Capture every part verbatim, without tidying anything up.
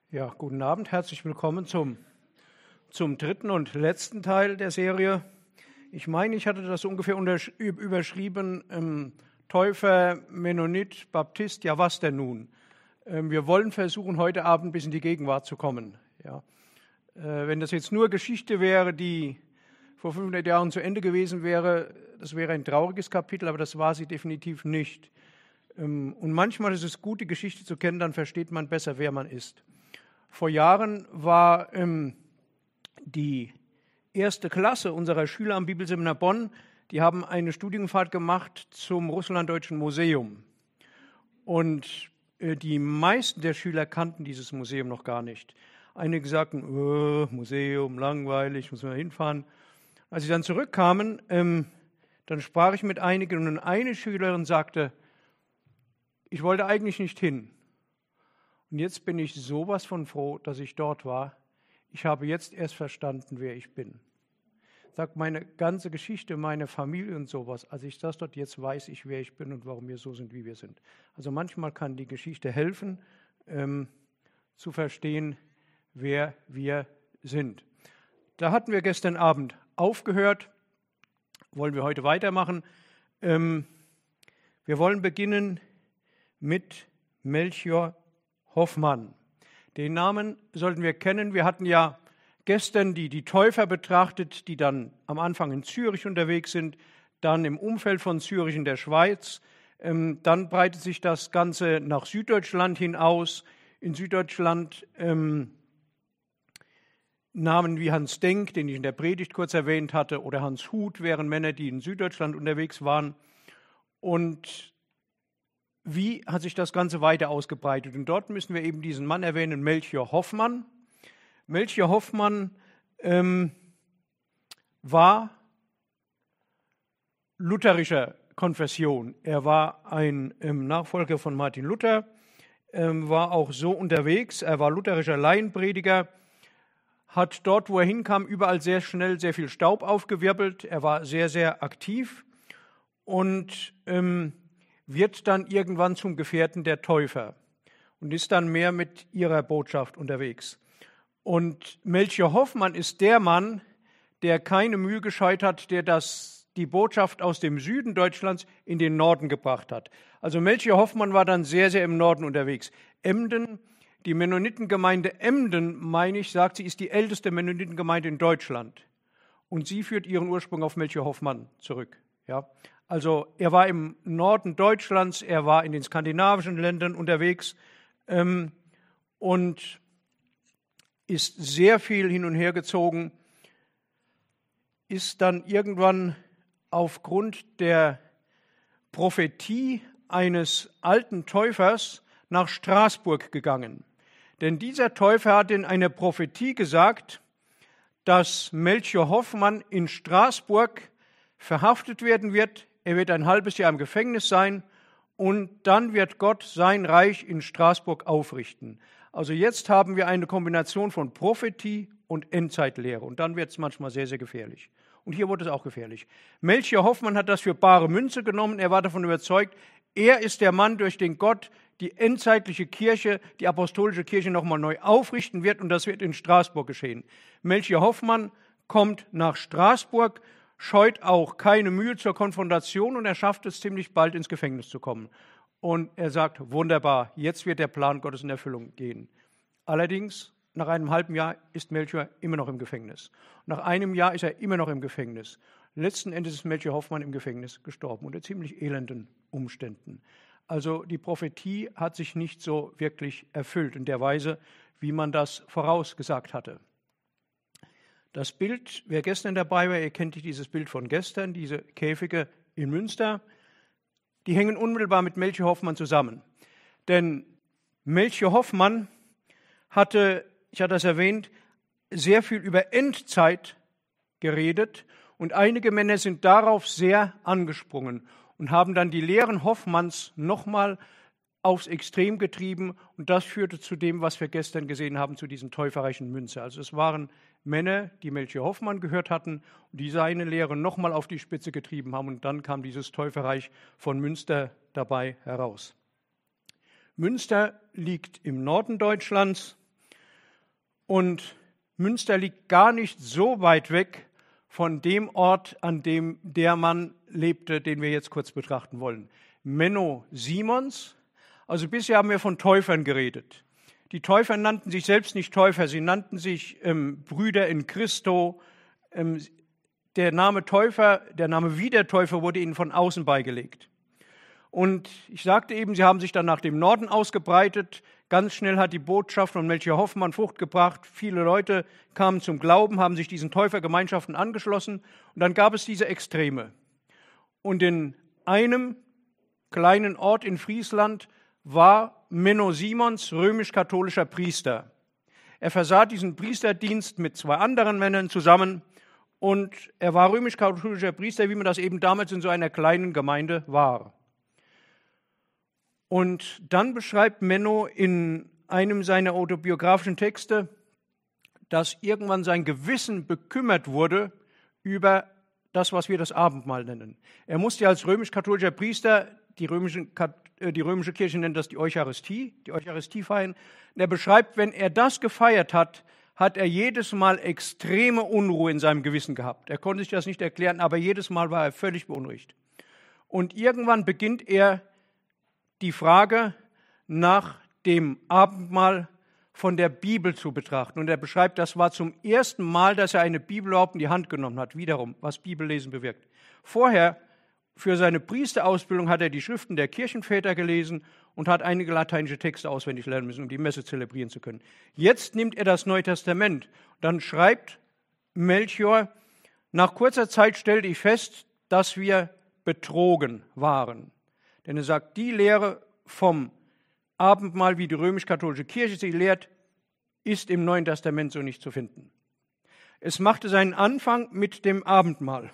Ja, guten Abend, herzlich willkommen zum, zum dritten und letzten Teil der Serie. Ich meine, ich hatte das ungefähr untersch- überschrieben, ähm, Täufer, Mennonit, Baptist, ja was denn nun? Ähm, wir wollen versuchen, heute Abend bis in die Gegenwart zu kommen. Ja. Äh, wenn das jetzt nur Geschichte wäre, die vor fünfhundert Jahren zu Ende gewesen wäre, das wäre ein trauriges Kapitel, aber das war sie definitiv nicht. Ähm, und manchmal ist es gut, die Geschichte zu kennen, dann versteht man besser, wer man ist. Vor Jahren war ähm, die erste Klasse unserer Schüler am Bibelseminar Bonn, die haben eine Studienfahrt gemacht zum Russlanddeutschen Museum. Und äh, die meisten der Schüler kannten dieses Museum noch gar nicht. Einige sagten, oh, Museum, langweilig, muss man hinfahren. Als sie dann zurückkamen, ähm, dann sprach ich mit einigen und eine Schülerin sagte, ich wollte eigentlich nicht hin. Und jetzt bin ich sowas von froh, dass ich dort war. Ich habe jetzt erst verstanden, wer ich bin. Sagt meine ganze Geschichte, meine Familie und sowas. Als ich das dort jetzt weiß, ich, wer ich bin und warum wir so sind, wie wir sind. Also manchmal kann die Geschichte helfen, ähm, zu verstehen, wer wir sind. Da hatten wir gestern Abend aufgehört. Wollen wir heute weitermachen. Ähm, wir wollen beginnen mit Melchior Hoffmann. Den Namen sollten wir kennen. Wir hatten ja gestern die, die Täufer betrachtet, die dann am Anfang in Zürich unterwegs sind, dann im Umfeld von Zürich in der Schweiz. Ähm, dann breitet sich das Ganze nach Süddeutschland hin aus. In Süddeutschland ähm, Namen wie Hans Denk, den ich in der Predigt kurz erwähnt hatte, oder Hans Huth wären Männer, die in Süddeutschland unterwegs waren. Und wie hat sich das Ganze weiter ausgebreitet? Und dort müssen wir eben diesen Mann erwähnen, Melchior Hoffmann. Melchior Hoffmann ähm, war lutherischer Konfession. Er war ein ähm, Nachfolger von Martin Luther, ähm, war auch so unterwegs. Er war lutherischer Laienprediger, hat dort, wo er hinkam, überall sehr schnell sehr viel Staub aufgewirbelt. Er war sehr, sehr aktiv und ähm, wird dann irgendwann zum Gefährten der Täufer und ist dann mehr mit ihrer Botschaft unterwegs. Und Melchior Hoffmann ist der Mann, der keine Mühe gescheut hat, der das, die Botschaft aus dem Süden Deutschlands in den Norden gebracht hat. Also Melchior Hoffmann war dann sehr, sehr im Norden unterwegs. Emden, die Mennonitengemeinde Emden, meine ich, sagt sie, ist die älteste Mennonitengemeinde in Deutschland. Und sie führt ihren Ursprung auf Melchior Hoffmann zurück. Ja. Also er war im Norden Deutschlands, er war in den skandinavischen Ländern unterwegs ähm, und ist sehr viel hin und her gezogen, ist dann irgendwann aufgrund der Prophetie eines alten Täufers nach Straßburg gegangen. Denn dieser Täufer hat in einer Prophetie gesagt, dass Melchior Hoffmann in Straßburg verhaftet werden wird. Er wird ein halbes Jahr im Gefängnis sein und dann wird Gott sein Reich in Straßburg aufrichten. Also jetzt haben wir eine Kombination von Prophetie und Endzeitlehre und dann wird es manchmal sehr, sehr gefährlich. Und hier wurde es auch gefährlich. Melchior Hoffmann hat das für bare Münze genommen. Er war davon überzeugt, er ist der Mann, durch den Gott die endzeitliche Kirche, die apostolische Kirche nochmal neu aufrichten wird und das wird in Straßburg geschehen. Melchior Hoffmann kommt nach Straßburg, scheut auch keine Mühe zur Konfrontation und er schafft es ziemlich bald ins Gefängnis zu kommen. Und er sagt, wunderbar, jetzt wird der Plan Gottes in Erfüllung gehen. Allerdings, nach einem halben Jahr ist Melchior immer noch im Gefängnis. Nach einem Jahr ist er immer noch im Gefängnis. Letzten Endes ist Melchior Hoffmann im Gefängnis gestorben unter ziemlich elenden Umständen. Also die Prophetie hat sich nicht so wirklich erfüllt in der Weise, wie man das vorausgesagt hatte. Das Bild, wer gestern dabei war, ihr kennt dieses Bild von gestern, diese Käfige in Münster, die hängen unmittelbar mit Melchior Hoffmann zusammen. Denn Melchior Hoffmann hatte, ich hatte das erwähnt, sehr viel über Endzeit geredet und einige Männer sind darauf sehr angesprungen und haben dann die Lehren Hoffmanns nochmal aufs Extrem getrieben und das führte zu dem, was wir gestern gesehen haben, zu diesem täuferreichen Münster. Also es waren Männer, die Melchior Hoffmann gehört hatten und die seine Lehre nochmal auf die Spitze getrieben haben und dann kam dieses Täuferreich von Münster dabei heraus. Münster liegt im Norden Deutschlands Und Münster liegt gar nicht so weit weg von dem Ort, an dem der Mann lebte, den wir jetzt kurz betrachten wollen. Menno Simons. Also bisher haben wir von Täufern geredet. Die Täufer nannten sich selbst nicht Täufer, sie nannten sich ähm, Brüder in Christo. Ähm, der Name Täufer, der Name Wiedertäufer wurde ihnen von außen beigelegt. Und ich sagte eben, sie haben sich dann nach dem Norden ausgebreitet. Ganz schnell hat die Botschaft von Melchior Hoffmann Frucht gebracht. Viele Leute kamen zum Glauben, haben sich diesen Täufergemeinschaften angeschlossen. Und dann gab es diese Extreme. Und in einem kleinen Ort in Friesland war Menno Simons römisch-katholischer Priester. Er versah diesen Priesterdienst mit zwei anderen Männern zusammen und er war römisch-katholischer Priester, wie man das eben damals in so einer kleinen Gemeinde war. Und dann beschreibt Menno in einem seiner autobiografischen Texte, dass irgendwann sein Gewissen bekümmert wurde über das, was wir das Abendmahl nennen. Er musste ja als römisch-katholischer Priester, die römische, die römische Kirche nennt das die Eucharistie, die Eucharistie feiern. Und er beschreibt, wenn er das gefeiert hat, hat er jedes Mal extreme Unruhe in seinem Gewissen gehabt. Er konnte sich das nicht erklären, aber jedes Mal war er völlig beunruhigt. Und irgendwann beginnt er die Frage nach dem Abendmahl von der Bibel zu betrachten. Und er beschreibt, das war zum ersten Mal, dass er eine Bibel überhaupt in die Hand genommen hat. Wiederum, was Bibellesen bewirkt. Vorher, für seine Priesterausbildung, hat er die Schriften der Kirchenväter gelesen und hat einige lateinische Texte auswendig lernen müssen, um die Messe zelebrieren zu können. Jetzt nimmt er das Neue Testament. Dann schreibt Melchior, nach kurzer Zeit stellte ich fest, dass wir betrogen waren. Denn er sagt, die Lehre vom Abendmahl, wie die römisch-katholische Kirche sie lehrt, ist im Neuen Testament so nicht zu finden. Es machte seinen Anfang mit dem Abendmahl.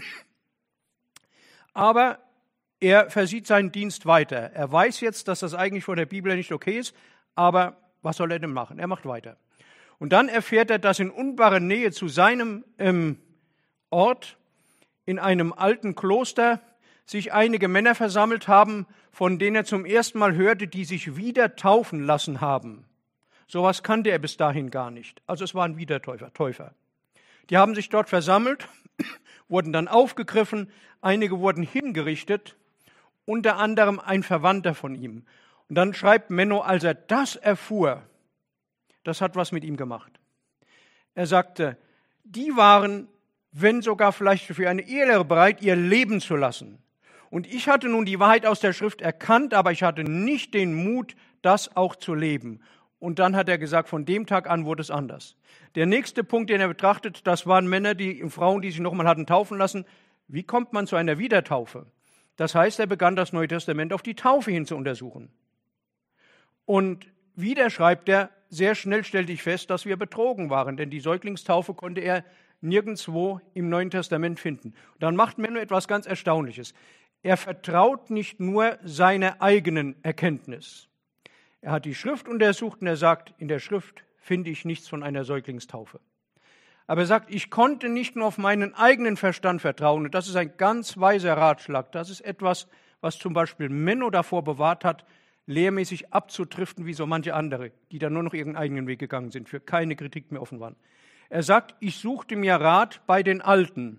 Aber er versieht seinen Dienst weiter. Er weiß jetzt, dass das eigentlich von der Bibel nicht okay ist, aber was soll er denn machen? Er macht weiter. Und dann erfährt er, dass in unmittelbarer Nähe zu seinem ähm, Ort, in einem alten Kloster, sich einige Männer versammelt haben, von denen er zum ersten Mal hörte, die sich wieder taufen lassen haben. Sowas kannte er bis dahin gar nicht. Also es waren Wiedertäufer, Täufer. Die haben sich dort versammelt, wurden dann aufgegriffen, einige wurden hingerichtet, unter anderem ein Verwandter von ihm. Und dann schreibt Menno, als er das erfuhr, das hat was mit ihm gemacht. Er sagte, die waren, wenn sogar vielleicht für eine Ehelehre bereit, ihr Leben zu lassen. Und ich hatte nun die Wahrheit aus der Schrift erkannt, aber ich hatte nicht den Mut, das auch zu leben. Und dann hat er gesagt, von dem Tag an wurde es anders. Der nächste Punkt, den er betrachtet, das waren Männer, die Frauen, die sich nochmal hatten taufen lassen. Wie kommt man zu einer Wiedertaufe? Das heißt, er begann das Neue Testament auf die Taufe hin zu untersuchen. Und wieder schreibt er, sehr schnell stellte ich fest, dass wir betrogen waren, denn die Säuglingstaufe konnte er nirgendwo im Neuen Testament finden. Und dann macht Menno etwas ganz Erstaunliches. Er vertraut nicht nur seiner eigenen Erkenntnis. Er hat die Schrift untersucht und er sagt, in der Schrift finde ich nichts von einer Säuglingstaufe. Aber er sagt, ich konnte nicht nur auf meinen eigenen Verstand vertrauen. Und das ist ein ganz weiser Ratschlag. Das ist etwas, was zum Beispiel Menno davor bewahrt hat, lehrmäßig abzutriften wie so manche andere, die dann nur noch ihren eigenen Weg gegangen sind, für keine Kritik mehr offen waren. Er sagt, ich suchte mir Rat bei den Alten.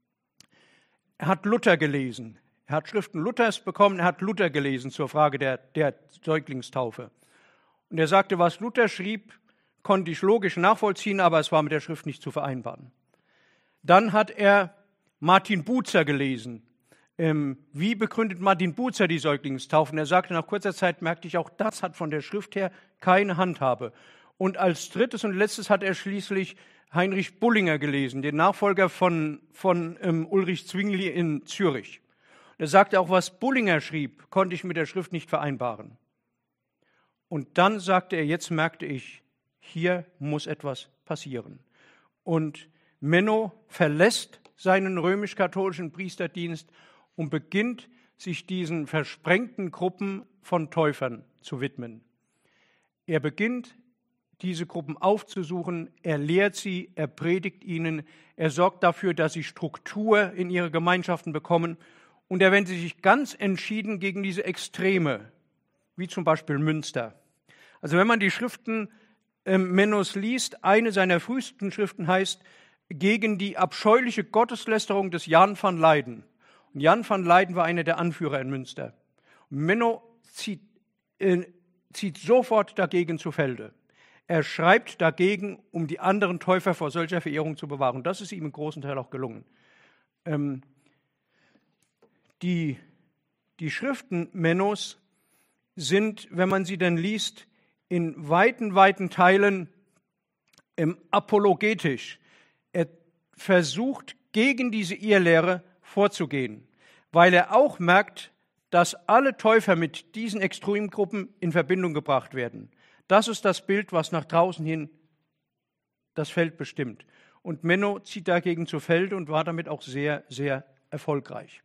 Er hat Luther gelesen. Er hat Schriften Luthers bekommen, er hat Luther gelesen zur Frage der, der Säuglingstaufe. Und er sagte, was Luther schrieb, konnte ich logisch nachvollziehen, aber es war mit der Schrift nicht zu vereinbaren. Dann hat er Martin Bucer gelesen. Ähm, wie begründet Martin Bucer die Säuglingstaufe? Und er sagte, nach kurzer Zeit merkte ich, auch das hat von der Schrift her keine Handhabe. Und als drittes und letztes hat er schließlich Heinrich Bullinger gelesen, den Nachfolger von, von ähm, Ulrich Zwingli in Zürich. Er sagte auch, was Bullinger schrieb, konnte ich mit der Schrift nicht vereinbaren. Und dann sagte er, jetzt merkte ich, hier muss etwas passieren. Und Menno verlässt seinen römisch-katholischen Priesterdienst und beginnt, sich diesen versprengten Gruppen von Täufern zu widmen. Er beginnt, diese Gruppen aufzusuchen, er lehrt sie, er predigt ihnen, er sorgt dafür, dass sie Struktur in ihre Gemeinschaften bekommen. Und er wendet sich ganz entschieden gegen diese Extreme, wie zum Beispiel Münster. Also wenn man die Schriften ähm, Mennos liest, eine seiner frühesten Schriften heißt Gegen die abscheuliche Gotteslästerung des Jan van Leyden. Und Jan van Leyden war einer der Anführer in Münster. Und Menno zieht, äh, zieht sofort dagegen zu Felde. Er schreibt dagegen, um die anderen Täufer vor solcher Verehrung zu bewahren. Das ist ihm im großen Teil auch gelungen. Ähm, die, die Schriften Mennos sind, wenn man sie dann liest, in weiten, weiten Teilen ähm, apologetisch. Er versucht, gegen diese Irrlehre vorzugehen, weil er auch merkt, dass alle Täufer mit diesen Extremgruppen in Verbindung gebracht werden. Das ist das Bild, was nach draußen hin das Feld bestimmt. Und Menno zieht dagegen zu Felde und war damit auch sehr, sehr erfolgreich.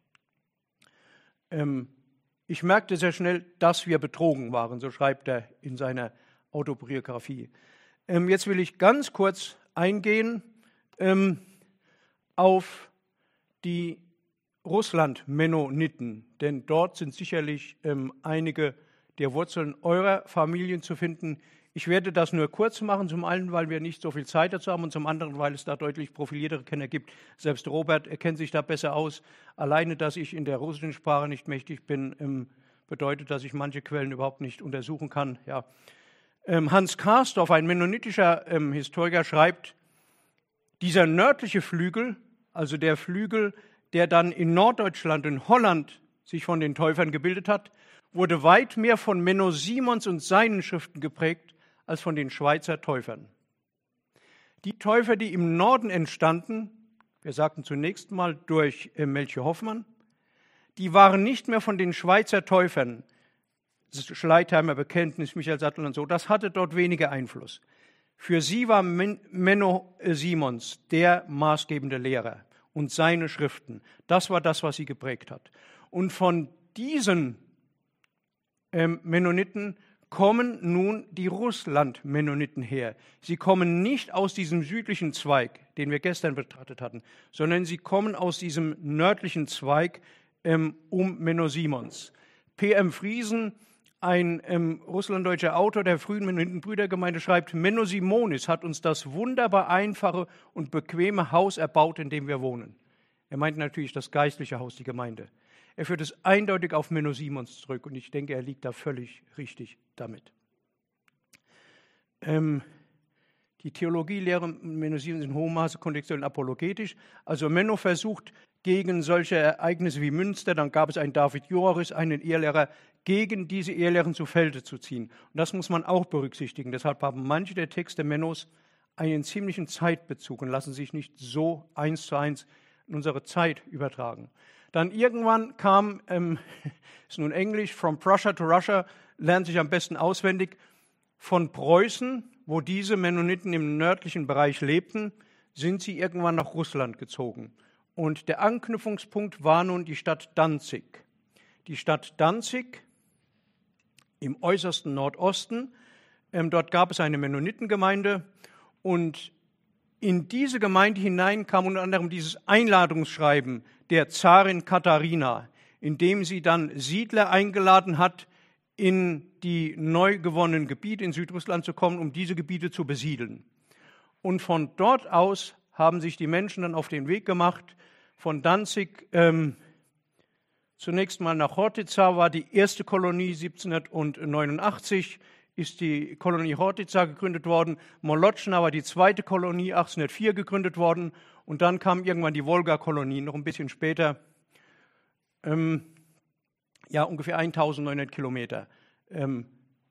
Ähm, ich merkte sehr schnell, dass wir betrogen waren, so schreibt er in seiner Autobiografie. Ähm, jetzt will ich ganz kurz eingehen ähm, auf die Russland-Mennoniten, denn dort sind sicherlich ähm, einige der Wurzeln eurer Familien zu finden. Ich werde das nur kurz machen, zum einen, weil wir nicht so viel Zeit dazu haben und zum anderen, weil es da deutlich profiliertere Kenner gibt. Selbst Robert erkennt sich da besser aus. Alleine, dass ich in der russischen Sprache nicht mächtig bin, ähm, bedeutet, dass ich manche Quellen überhaupt nicht untersuchen kann. Ja. Ähm, Hans Karsdorff, ein mennonitischer ähm, Historiker, schreibt, dieser nördliche Flügel, also der Flügel, der dann in Norddeutschland und Holland sich von den Täufern gebildet hat, wurde weit mehr von Menno Simons und seinen Schriften geprägt als von den Schweizer Täufern. Die Täufer, die im Norden entstanden, wir sagten zunächst mal durch äh, Melchior Hoffmann, die waren nicht mehr von den Schweizer Täufern, Schleitheimer Bekenntnis, Michael Sattel und so, das hatte dort weniger Einfluss. Für sie war Men- Menno äh, Simons der maßgebende Lehrer und seine Schriften. Das war das, was sie geprägt hat. Und von diesen ähm, Mennoniten kommen nun die Russland-Mennoniten her. Sie kommen nicht aus diesem südlichen Zweig, den wir gestern betrachtet hatten, sondern sie kommen aus diesem nördlichen Zweig ähm, um Menno Simons. P M Friesen, ein ähm, russlanddeutscher Autor der frühen Mennoniten-Brüdergemeinde, schreibt, Menno Simonis hat uns das wunderbar einfache und bequeme Haus erbaut, in dem wir wohnen. Er meint natürlich das geistliche Haus, die Gemeinde. Er führt es eindeutig auf Menno Simons zurück und ich denke, er liegt da völlig richtig damit. Ähm, die Theologielehre Menno Simons in hohem Maße kontextuell und apologetisch. Also Menno versucht gegen solche Ereignisse wie Münster, dann gab es einen David Joris, einen Irrlehrer, gegen diese Irrlehren zu Felde zu ziehen. Und das muss man auch berücksichtigen. Deshalb haben manche der Texte Mennos einen ziemlichen Zeitbezug und lassen sich nicht so eins zu eins in unsere Zeit übertragen. Dann irgendwann kam, ähm, ist nun Englisch, from Prussia to Russia, lernt sich am besten auswendig, von Preußen, wo diese Mennoniten im nördlichen Bereich lebten, sind sie irgendwann nach Russland gezogen. Und der Anknüpfungspunkt war nun die Stadt Danzig. Die Stadt Danzig im äußersten Nordosten, ähm, dort gab es eine Mennonitengemeinde und in diese Gemeinde hinein kam unter anderem dieses Einladungsschreiben der Zarin Katharina, in dem sie dann Siedler eingeladen hat, in die neu gewonnenen Gebiete in Südrussland zu kommen, um diese Gebiete zu besiedeln. Und von dort aus haben sich die Menschen dann auf den Weg gemacht, von Danzig ähm, zunächst mal nach Chortyza, war die erste Kolonie siebzehnhundertneunundachtzig, ist die Kolonie Chortyza gegründet worden. Molotschna war die zweite Kolonie, achtzehnhundertvier gegründet worden. Und dann kam irgendwann die Wolga-Kolonie, noch ein bisschen später, ähm, ja ungefähr eintausendneunhundert Kilometer ähm,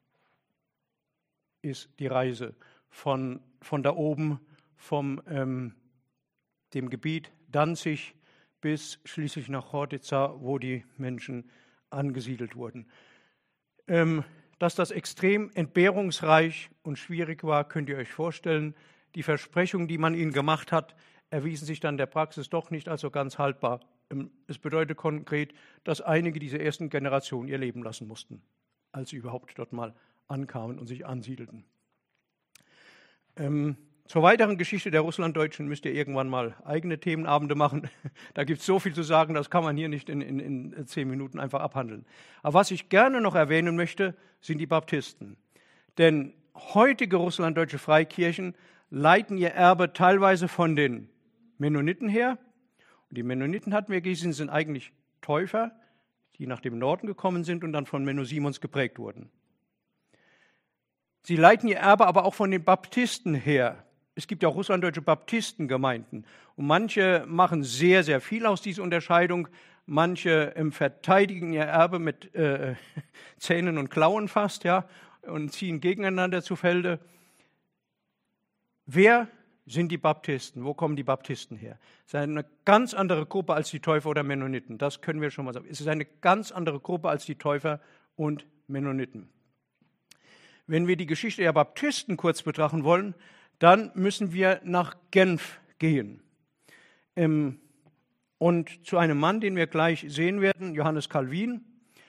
ist die Reise von, von da oben, vom ähm, dem Gebiet Danzig bis schließlich nach Chortyza, wo die Menschen angesiedelt wurden. Ähm, Dass das extrem entbehrungsreich und schwierig war, könnt ihr euch vorstellen. Die Versprechungen, die man ihnen gemacht hat, erwiesen sich dann der Praxis doch nicht als so ganz haltbar. Es bedeutet konkret, dass einige dieser ersten Generationen ihr Leben lassen mussten, als sie überhaupt dort mal ankamen und sich ansiedelten. Ähm, zur weiteren Geschichte der Russlanddeutschen müsst ihr irgendwann mal eigene Themenabende machen. Da gibt es so viel zu sagen, das kann man hier nicht in, in, in zehn Minuten einfach abhandeln. Aber was ich gerne noch erwähnen möchte, sind die Baptisten. Denn heutige russlanddeutsche Freikirchen leiten ihr Erbe teilweise von den Mennoniten her. Und die Mennoniten, hatten wir gesehen, sind eigentlich Täufer, die nach dem Norden gekommen sind und dann von Menno Simons geprägt wurden. Sie leiten ihr Erbe aber auch von den Baptisten her. Es gibt ja auch russlanddeutsche Baptistengemeinden. Und manche machen sehr, sehr viel aus dieser Unterscheidung. Manche ähm, verteidigen ihr Erbe mit äh, Zähnen und Klauen fast, ja, und ziehen gegeneinander zu Felde. Wer sind die Baptisten? Wo kommen die Baptisten her? Es ist eine ganz andere Gruppe als die Täufer oder Mennoniten. Das können wir schon mal sagen. Es ist eine ganz andere Gruppe als die Täufer und Mennoniten. Wenn wir die Geschichte der Baptisten kurz betrachten wollen, dann müssen wir nach Genf gehen. Ähm, und zu einem Mann, den wir gleich sehen werden, Johannes Calvin.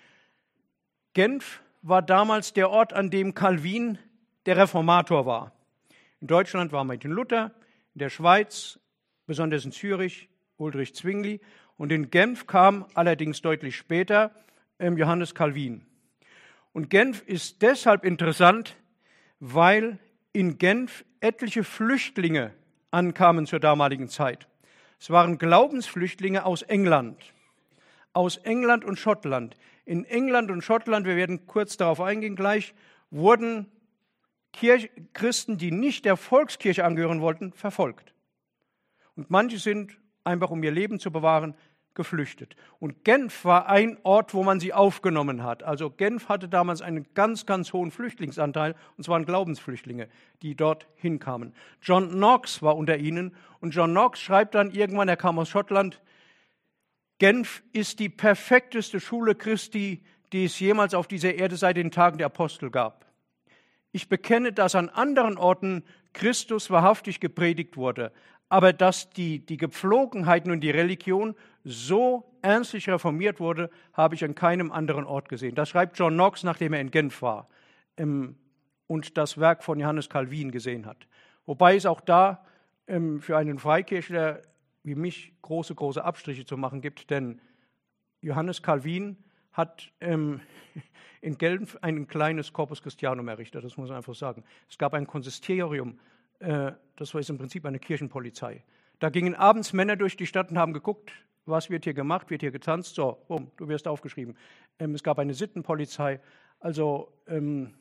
Genf war damals der Ort, an dem Calvin der Reformator war. In Deutschland war Martin Luther, in der Schweiz, besonders in Zürich, Ulrich Zwingli. Und in Genf kam allerdings deutlich später ähm, Johannes Calvin. Und Genf ist deshalb interessant, weil in Genf etliche Flüchtlinge ankamen zur damaligen Zeit. Es waren Glaubensflüchtlinge aus England, aus England und Schottland. In England und Schottland, wir werden kurz darauf eingehen gleich, wurden Kirch- Christen, die nicht der Volkskirche angehören wollten, verfolgt. Und manche sind, einfach um ihr Leben zu bewahren, geflüchtet. Und Genf war ein Ort, wo man sie aufgenommen hat. Also Genf hatte damals einen ganz, ganz hohen Flüchtlingsanteil, und zwar Glaubensflüchtlinge, die dort hinkamen. John Knox war unter ihnen, und John Knox schreibt dann irgendwann, er kam aus Schottland, Genf ist die perfekteste Schule Christi, die es jemals auf dieser Erde seit den Tagen der Apostel gab. Ich bekenne, dass an anderen Orten Christus wahrhaftig gepredigt wurde, aber dass die, die Gepflogenheiten und die Religion so ernstlich reformiert wurde, habe ich an keinem anderen Ort gesehen. Das schreibt John Knox, nachdem er in Genf war ähm, und das Werk von Johannes Calvin gesehen hat. Wobei es auch da ähm, für einen Freikirchler wie mich große, große Abstriche zu machen gibt, denn Johannes Calvin hat ähm, in Genf ein kleines Corpus Christianum errichtet, das muss man einfach sagen. Es gab ein Konsistorium, äh, das war im Prinzip eine Kirchenpolizei. Da gingen abends Männer durch die Stadt und haben geguckt, was wird hier gemacht, wird hier getanzt, so, bumm, du wirst aufgeschrieben. Ähm, es gab eine Sittenpolizei, also, ähm,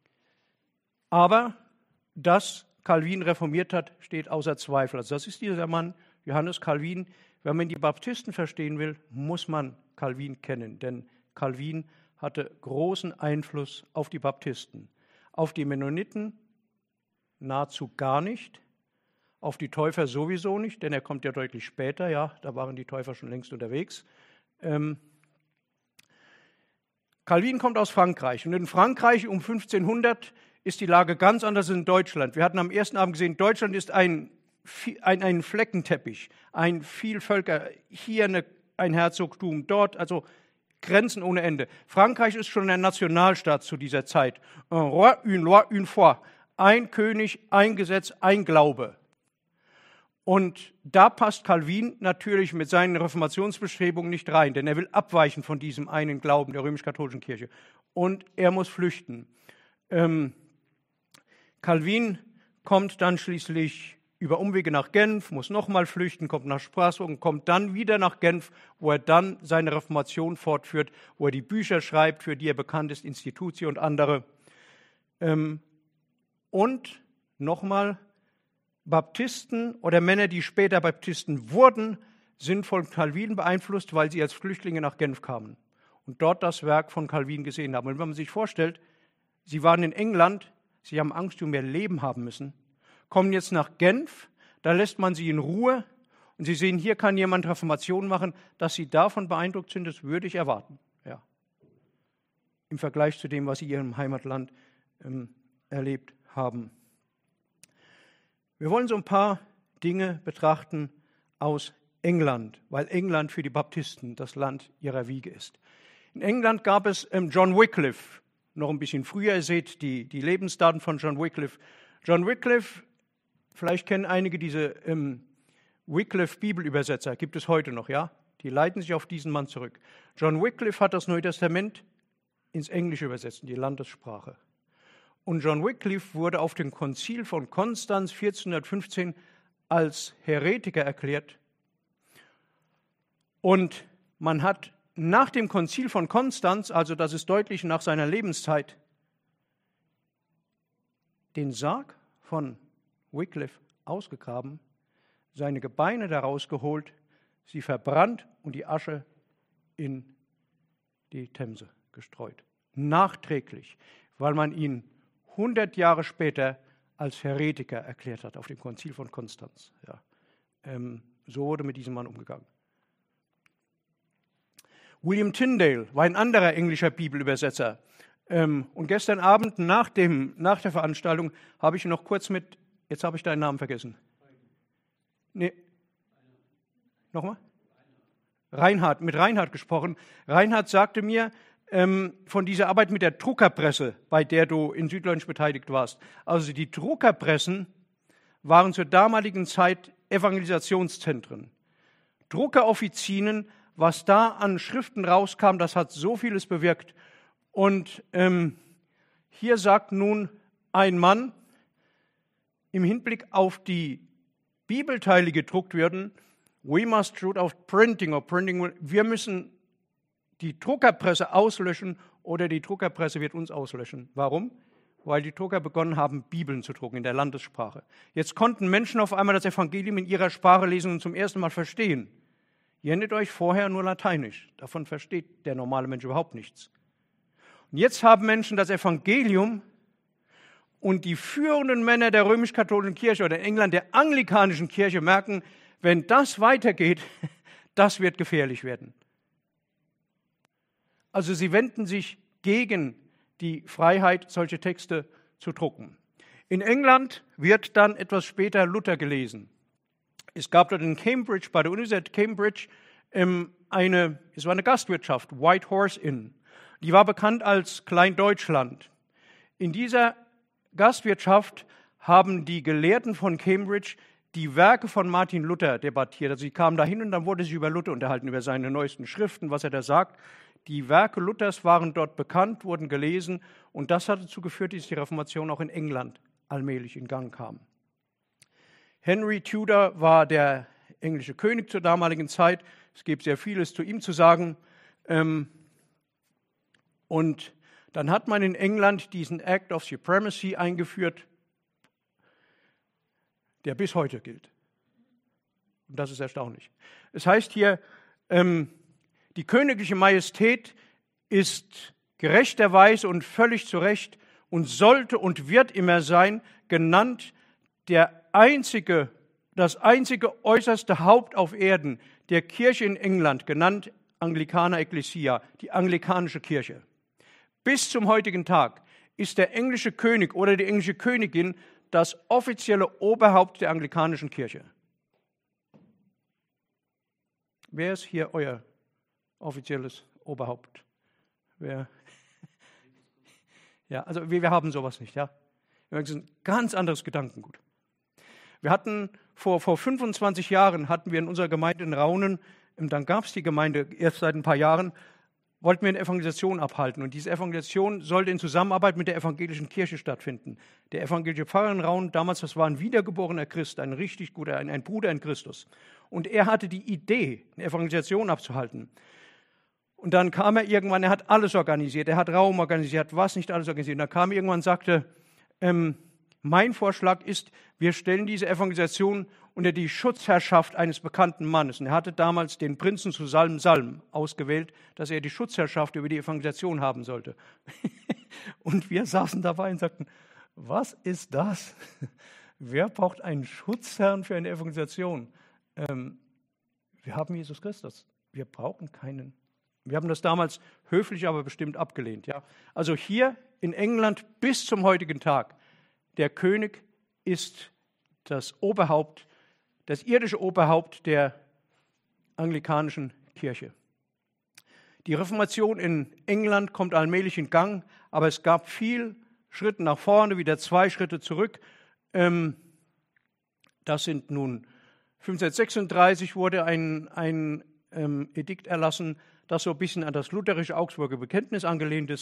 aber dass Calvin reformiert hat, steht außer Zweifel. Also das ist dieser Mann, Johannes Calvin. Wenn man die Baptisten verstehen will, muss man Calvin kennen, denn Calvin hatte großen Einfluss auf die Baptisten. Auf die Mennoniten nahezu gar nicht, auf die Täufer sowieso nicht, denn er kommt ja deutlich später, ja, da waren die Täufer schon längst unterwegs. Ähm, Calvin kommt aus Frankreich und in Frankreich um fünfzehnhundert ist die Lage ganz anders als in Deutschland. Wir hatten am ersten Abend gesehen, Deutschland ist ein Ein, ein Fleckenteppich, ein Vielvölker, hier eine, ein Herzogtum, dort, also Grenzen ohne Ende. Frankreich ist schon ein Nationalstaat zu dieser Zeit. Un roi, une loi, une foi. Ein König, ein Gesetz, ein Glaube. Und da passt Calvin natürlich mit seinen Reformationsbestrebungen nicht rein, denn er will abweichen von diesem einen Glauben der römisch-katholischen Kirche. Und er muss flüchten. Ähm, Calvin kommt dann schließlich über Umwege nach Genf, muss nochmal flüchten, kommt nach Straßburg und kommt dann wieder nach Genf, wo er dann seine Reformation fortführt, wo er die Bücher schreibt, für die er bekannt ist, Institutio und andere. Und nochmal, Baptisten oder Männer, die später Baptisten wurden, sind von Calvin beeinflusst, weil sie als Flüchtlinge nach Genf kamen und dort das Werk von Calvin gesehen haben. Und wenn man sich vorstellt, sie waren in England, sie haben Angst um ihr Leben haben müssen, kommen jetzt nach Genf, da lässt man sie in Ruhe und sie sehen, hier kann jemand Reformation machen, dass sie davon beeindruckt sind, das würde ich erwarten. Ja. Im Vergleich zu dem, was sie in ihrem Heimatland ähm, erlebt haben. Wir wollen so ein paar Dinge betrachten aus England, weil England für die Baptisten das Land ihrer Wiege ist. In England gab es ähm, John Wycliffe, noch ein bisschen früher, ihr seht die, die Lebensdaten von John Wycliffe. John Wycliffe, vielleicht kennen einige diese ähm, Wycliffe-Bibelübersetzer, gibt es heute noch, ja? Die leiten sich auf diesen Mann zurück. John Wycliffe hat das Neue Testament ins Englische übersetzt, in die Landessprache. Und John Wycliffe wurde auf dem Konzil von Konstanz vierzehnhundertfünfzehn als Heretiker erklärt. Und man hat nach dem Konzil von Konstanz, also das ist deutlich nach seiner Lebenszeit, den Sarg von Wycliffe ausgegraben, seine Gebeine daraus geholt, sie verbrannt und die Asche in die Themse gestreut. Nachträglich, weil man ihn hundert Jahre später als Heretiker erklärt hat auf dem Konzil von Konstanz. Ja. Ähm, so wurde mit diesem Mann umgegangen. William Tyndale war ein anderer englischer Bibelübersetzer. Ähm, und gestern Abend nach, dem, nach der Veranstaltung habe ich noch kurz mit, jetzt habe ich deinen Namen vergessen. Nee. Nochmal? Reinhard, mit Reinhard gesprochen. Reinhard sagte mir ähm, von dieser Arbeit mit der Druckerpresse, bei der du in Südlönsch beteiligt warst. Also die Druckerpressen waren zur damaligen Zeit Evangelisationszentren. Druckeroffizinen, was da an Schriften rauskam, das hat so vieles bewirkt. Und ähm, hier sagt nun ein Mann, im Hinblick auf die Bibelteile gedruckt werden, we must root out printing or printing. Wir müssen die Druckerpresse auslöschen oder die Druckerpresse wird uns auslöschen. Warum? Weil die Drucker begonnen haben, Bibeln zu drucken in der Landessprache. Jetzt konnten Menschen auf einmal das Evangelium in ihrer Sprache lesen und zum ersten Mal verstehen. Ihr erinnert euch vorher nur Lateinisch. Davon versteht der normale Mensch überhaupt nichts. Und jetzt haben Menschen das Evangelium und die führenden Männer der römisch-katholischen Kirche oder in England der anglikanischen Kirche merken, wenn das weitergeht, das wird gefährlich werden. Also sie wenden sich gegen die Freiheit, solche Texte zu drucken. In England wird dann etwas später Luther gelesen. Es gab dort in Cambridge, bei der Universität Cambridge, eine, es war eine Gastwirtschaft, White Horse Inn. Die war bekannt als Kleindeutschland. In dieser Gastwirtschaft haben die Gelehrten von Cambridge die Werke von Martin Luther debattiert. Also sie kamen dahin und dann wurde sich über Luther unterhalten, über seine neuesten Schriften, was er da sagt. Die Werke Luthers waren dort bekannt, wurden gelesen und das hat dazu geführt, dass die Reformation auch in England allmählich in Gang kam. Henry Tudor war der englische König zur damaligen Zeit. Es gibt sehr vieles zu ihm zu sagen. Und dann hat man in England diesen Act of Supremacy eingeführt, der bis heute gilt. Und das ist erstaunlich. Es heißt hier, ähm, die königliche Majestät ist gerechterweise und völlig zu Recht und sollte und wird immer sein, genannt der einzige, das einzige äußerste Haupt auf Erden der Kirche in England, genannt Anglicana Ecclesia, die anglikanische Kirche. Bis zum heutigen Tag ist der englische König oder die englische Königin das offizielle Oberhaupt der anglikanischen Kirche. Wer ist hier euer offizielles Oberhaupt? Wer? Ja, also wir, wir haben sowas nicht, ja. Das ist ein ganz anderes Gedankengut. Wir hatten vor, vor fünfundzwanzig Jahren hatten wir in unserer Gemeinde in Raunen, dann gab es die Gemeinde erst seit ein paar Jahren, wollten wir eine Evangelisation abhalten. Und diese Evangelisation sollte in Zusammenarbeit mit der evangelischen Kirche stattfinden. Der evangelische Pfarrer in Raunen, damals, das war ein wiedergeborener Christ, ein richtig guter, ein, ein Bruder in Christus. Und er hatte die Idee, eine Evangelisation abzuhalten. Und dann kam er irgendwann, er hat alles organisiert, er hat Raum organisiert, was nicht alles organisiert. Und dann kam er irgendwann und sagte, ähm, mein Vorschlag ist, wir stellen diese Evangelisation unter die Schutzherrschaft eines bekannten Mannes. Und er hatte damals den Prinzen zu Salm Salm ausgewählt, dass er die Schutzherrschaft über die Evangelisation haben sollte. Und wir saßen dabei und sagten, was ist das? Wer braucht einen Schutzherrn für eine Evangelisation? Ähm, wir haben Jesus Christus. Wir brauchen keinen. Wir haben das damals höflich, aber bestimmt abgelehnt. Ja? Also hier in England bis zum heutigen Tag, der König ist das Oberhaupt, das irdische Oberhaupt der anglikanischen Kirche. Die Reformation in England kommt allmählich in Gang, aber es gab viel Schritte nach vorne, wieder zwei Schritte zurück. Das sind nun fünfzehnhundertsechsunddreißig wurde ein, ein ähm, Edikt erlassen, das so ein bisschen an das lutherische Augsburger Bekenntnis angelehnt ist.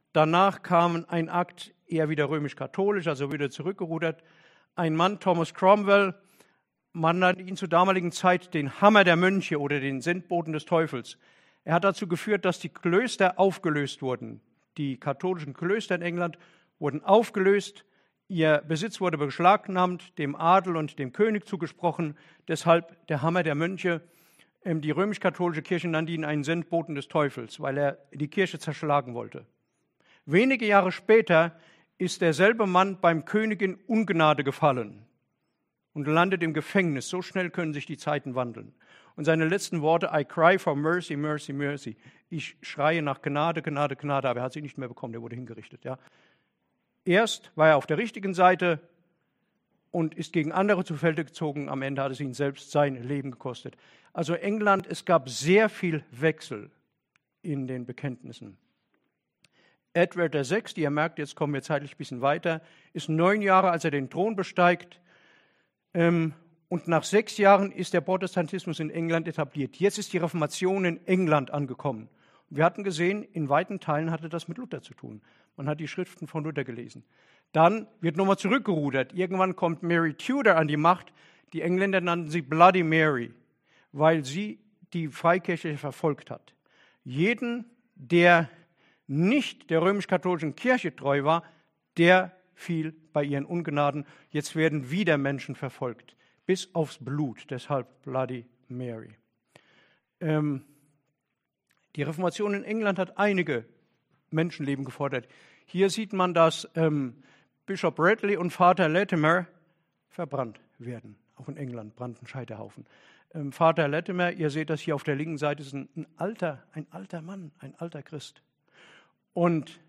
Danach kam ein Akt eher wieder römisch-katholisch, also wieder zurückgerudert. Ein Mann, Thomas Cromwell, man nannte ihn zur damaligen Zeit den Hammer der Mönche oder den Sendboten des Teufels. Er hat dazu geführt, dass die Klöster aufgelöst wurden. Die katholischen Klöster in England wurden aufgelöst, ihr Besitz wurde beschlagnahmt, dem Adel und dem König zugesprochen, deshalb der Hammer der Mönche. Die römisch-katholische Kirche nannte ihn einen Sendboten des Teufels, weil er die Kirche zerschlagen wollte. Wenige Jahre später ist derselbe Mann beim König in Ungnade gefallen und landet im Gefängnis. So schnell können sich die Zeiten wandeln. Und seine letzten Worte, I cry for mercy, mercy, mercy. Ich schreie nach Gnade, Gnade, Gnade, aber er hat sie nicht mehr bekommen, er wurde hingerichtet. Ja. Erst war er auf der richtigen Seite und ist gegen andere zu Felde gezogen. Am Ende hat es ihn selbst sein Leben gekostet. Also England, es gab sehr viel Wechsel in den Bekenntnissen. Edward der Sechste, ihr merkt, jetzt kommen wir zeitlich ein bisschen weiter, ist neun Jahre, als er den Thron besteigt. Ähm, und nach sechs Jahren ist der Protestantismus in England etabliert. Jetzt ist die Reformation in England angekommen. Wir hatten gesehen, in weiten Teilen hatte das mit Luther zu tun. Man hat die Schriften von Luther gelesen. Dann wird nochmal zurückgerudert. Irgendwann kommt Mary Tudor an die Macht. Die Engländer nannten sie Bloody Mary, weil sie die Freikirche verfolgt hat. Jeden, der nicht der römisch-katholischen Kirche treu war, der fiel bei ihren Ungnaden. Jetzt werden wieder Menschen verfolgt, bis aufs Blut, deshalb Bloody Mary. Ähm, die Reformation in England hat einige Menschenleben gefordert. Hier sieht man, dass ähm, Bischof Ridley und Vater Latimer verbrannt werden. Auch in England brannten Scheiterhaufen. Ähm, Vater Latimer, ihr seht das hier auf der linken Seite, ist ein, ein alter, ein alter Mann, ein alter Christ. Und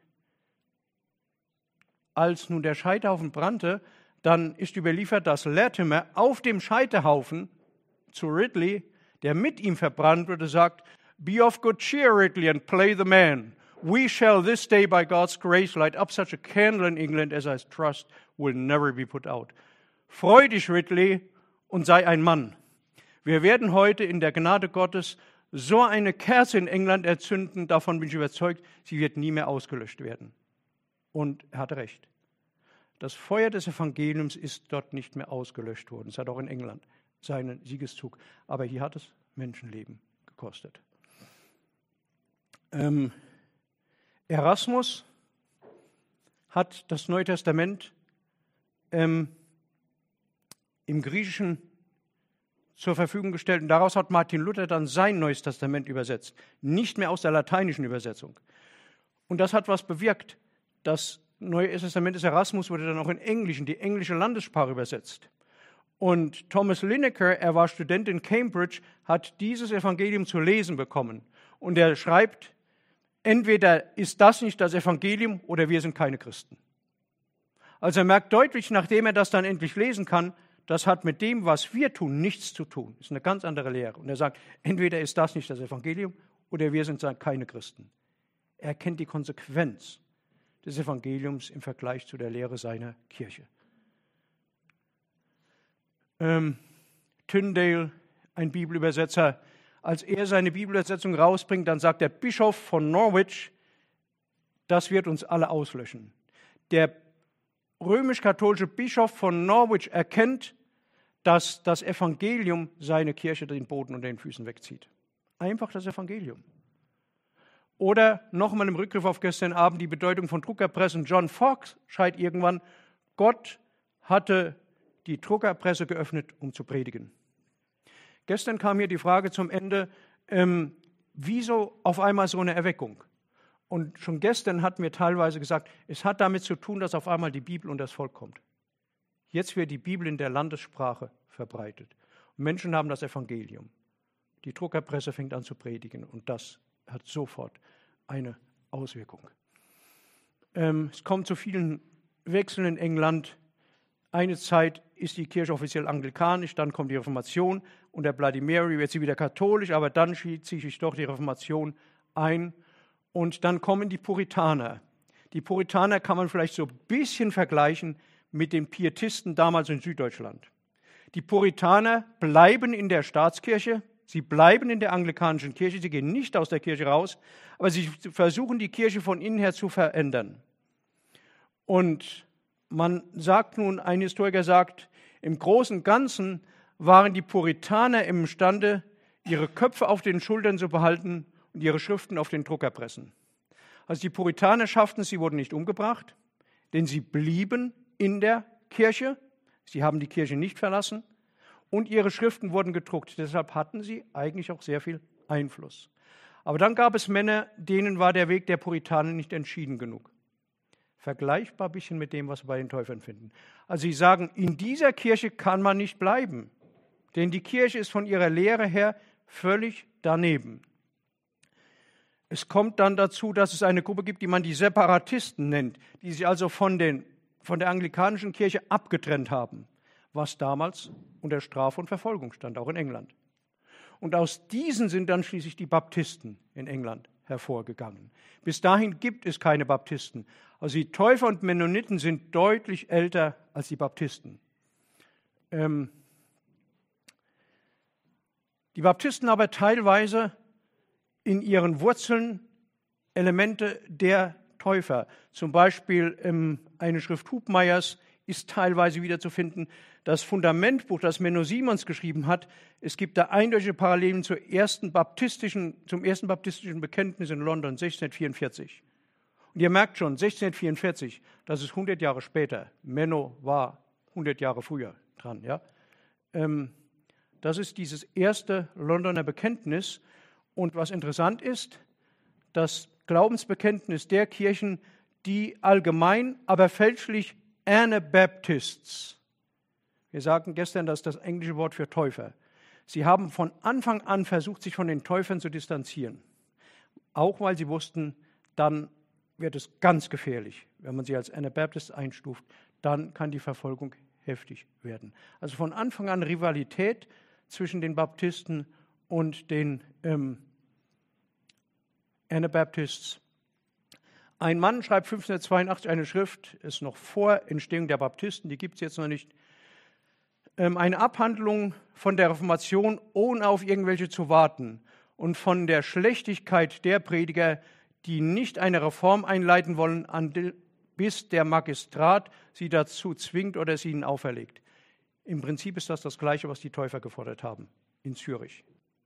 als nun der Scheiterhaufen brannte, dann ist überliefert, dass Latimer auf dem Scheiterhaufen zu Ridley, der mit ihm verbrannt wurde, sagt, Be of good cheer, Ridley, and play the man. We shall this day by God's grace light up such a candle in England as I trust will never be put out. Freu dich, Ridley, und sei ein Mann. Wir werden heute in der Gnade Gottes so eine Kerze in England erzünden, davon bin ich überzeugt, sie wird nie mehr ausgelöscht werden. Und er hatte recht. Das Feuer des Evangeliums ist dort nicht mehr ausgelöscht worden. Es hat auch in England seinen Siegeszug. Aber hier hat es Menschenleben gekostet. Ähm, Erasmus hat das Neue Testament ähm, im Griechischen zur Verfügung gestellt. Und daraus hat Martin Luther dann sein Neues Testament übersetzt. Nicht mehr aus der lateinischen Übersetzung. Und das hat was bewirkt. Das Neue Testament des Erasmus wurde dann auch in Englisch, in die englische Landessprache übersetzt. Und Thomas Lineker, er war Student in Cambridge, hat dieses Evangelium zu lesen bekommen. Und er schreibt, entweder ist das nicht das Evangelium oder wir sind keine Christen. Also er merkt deutlich, nachdem er das dann endlich lesen kann, das hat mit dem, was wir tun, nichts zu tun. Das ist eine ganz andere Lehre. Und er sagt, entweder ist das nicht das Evangelium oder wir sind keine Christen. Er kennt die Konsequenz des Evangeliums im Vergleich zu der Lehre seiner Kirche. Ähm, Tyndale, ein Bibelübersetzer, als er seine Bibelübersetzung rausbringt, dann sagt der Bischof von Norwich, das wird uns alle auslöschen. Der römisch-katholische Bischof von Norwich erkennt, dass das Evangelium seine Kirche den Boden unter den Füßen wegzieht. Einfach das Evangelium. Oder nochmal im Rückgriff auf gestern Abend die Bedeutung von Druckerpressen. John Fox schreit irgendwann, Gott hatte die Druckerpresse geöffnet, um zu predigen. Gestern kam hier die Frage zum Ende, ähm, wieso auf einmal so eine Erweckung? Und schon gestern hatten wir teilweise gesagt, es hat damit zu tun, dass auf einmal die Bibel unter das Volk kommt. Jetzt wird die Bibel in der Landessprache verbreitet. Und Menschen haben das Evangelium. Die Druckerpresse fängt an zu predigen und das hat sofort eine Auswirkung. Ähm, es kommt zu vielen Wechseln in England. Eine Zeit ist die Kirche offiziell anglikanisch, dann kommt die Reformation. Unter Bloody Mary wird sie wieder katholisch, aber dann zieht sich doch die Reformation ein. Und dann kommen die Puritaner. Die Puritaner kann man vielleicht so ein bisschen vergleichen mit den Pietisten damals in Süddeutschland. Die Puritaner bleiben in der Staatskirche, Sie bleiben in der anglikanischen Kirche, sie gehen nicht aus der Kirche raus, aber sie versuchen, die Kirche von innen her zu verändern. Und man sagt nun, ein Historiker sagt, im Großen und Ganzen waren die Puritaner imstande, ihre Köpfe auf den Schultern zu behalten und ihre Schriften auf den Druckerpressen. Also die Puritaner schafften es, sie wurden nicht umgebracht, denn sie blieben in der Kirche, sie haben die Kirche nicht verlassen und ihre Schriften wurden gedruckt. Deshalb hatten sie eigentlich auch sehr viel Einfluss. Aber dann gab es Männer, denen war der Weg der Puritaner nicht entschieden genug. Vergleichbar ein bisschen mit dem, was wir bei den Täufern finden. Also sie sagen, in dieser Kirche kann man nicht bleiben, denn die Kirche ist von ihrer Lehre her völlig daneben. Es kommt dann dazu, dass es eine Gruppe gibt, die man die Separatisten nennt, die sich also von, den, von der anglikanischen Kirche abgetrennt haben, was damals unter Strafe und Verfolgung stand, auch in England. Und aus diesen sind dann schließlich die Baptisten in England hervorgegangen. Bis dahin gibt es keine Baptisten. Also die Täufer und Mennoniten sind deutlich älter als die Baptisten. Ähm, die Baptisten aber teilweise in ihren Wurzeln Elemente der Täufer. Zum Beispiel ähm, eine Schrift Hubmeyers ist teilweise wiederzufinden. Das Fundamentbuch, das Menno Simons geschrieben hat, es gibt da eindeutige Parallelen zur ersten baptistischen, zum ersten baptistischen Bekenntnis in London sechzehnhundertvierundvierzig. Und ihr merkt schon, sechzehnhundertvierundvierzig, das ist hundert Jahre später. Menno war hundert Jahre früher dran. Ja? Ähm, das ist dieses erste Londoner Bekenntnis. Und was interessant ist, das Glaubensbekenntnis der Kirchen, die allgemein, aber fälschlich Anabaptists. Wir sagten gestern, das ist das englische Wort für Täufer. Sie haben von Anfang an versucht, sich von den Täufern zu distanzieren. Auch weil sie wussten, dann wird es ganz gefährlich. Wenn man sie als Anabaptist einstuft, dann kann die Verfolgung heftig werden. Also von Anfang an Rivalität zwischen den Baptisten und den ähm, Anabaptists. Ein Mann schreibt fünfzehnhundertzweiundachtzig eine Schrift, ist noch vor Entstehung der Baptisten, die gibt es jetzt noch nicht, ähm, eine Abhandlung von der Reformation, ohne auf irgendwelche zu warten und von der Schlechtigkeit der Prediger, die nicht eine Reform einleiten wollen, an die, bis der Magistrat sie dazu zwingt oder sie ihnen auferlegt. Im Prinzip ist das das Gleiche, was die Täufer gefordert haben in Zürich.